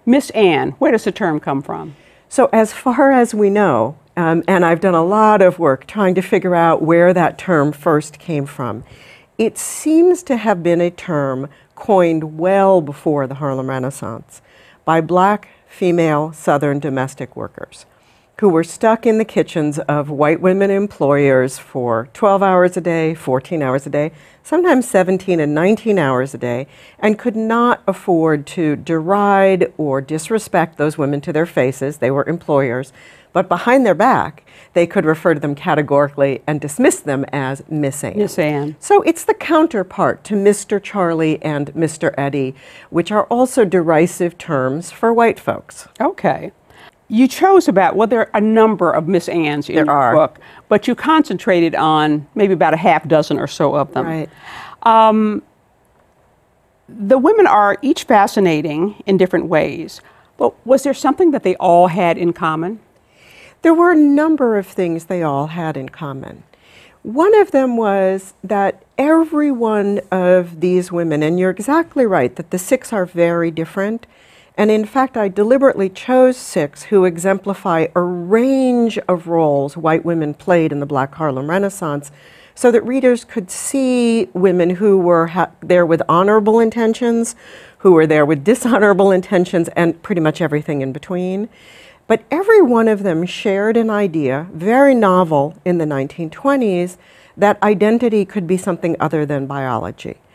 Miss Anne, where does the term come from? So as far as we know, and I've done a lot of work trying to figure out where that term first came from, it seems to have been a term coined well before the Harlem Renaissance by black female Southern domestic workers who were stuck in the kitchens of white women employers for 12 hours a day, 14 hours a day, sometimes 17 and 19 hours a day, and could not afford to deride or disrespect those women to their faces. They were employers. But behind their back, they could refer to them categorically and dismiss them as Miss Anne. Miss Anne. So it's the counterpart to Mr. Charlie and Mr. Eddie, which are also derisive terms for white folks. Okay. You chose well, there are a number of Miss Annes in your book, but you concentrated on maybe about a half dozen or so of them. Right. The women are each fascinating in different ways, but was there something that they all had in common? There were a number of things they all had in common. One of them was that every one of these women, and you're exactly right, that the six are very different. And in fact, I deliberately chose six who exemplify a range of roles white women played in the Black Harlem Renaissance so that readers could see women who were there with honorable intentions, who were there with dishonorable intentions, and pretty much everything in between. But every one of them shared an idea, very novel in the 1920s, that identity could be something other than biology.